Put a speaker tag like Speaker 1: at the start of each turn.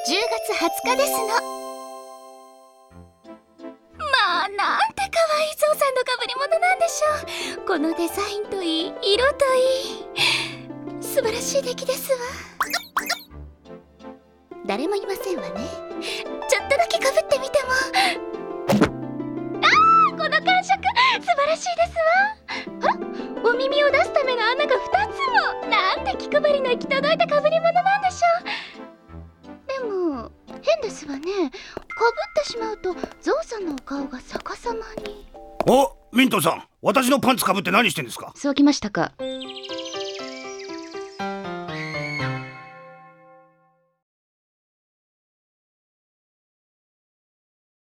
Speaker 1: 月20日ですの。まあなんて可愛いゾウさんの被り物なんでしょう。このデザインといい、色といい、素晴らしい出来ですわ。誰もいませんわね。ちょっとだけ被ってみても。この感触素晴らしいですわ。あら、お耳を出すための穴が2つも。なんて気配りの行き届いた被り物なんでしょう。でも変ですわね。被ってしまうとゾウさんのお顔が逆さまに。
Speaker 2: お、ミントさん、私のパンツかぶって何してんですか？
Speaker 1: そうきましたか。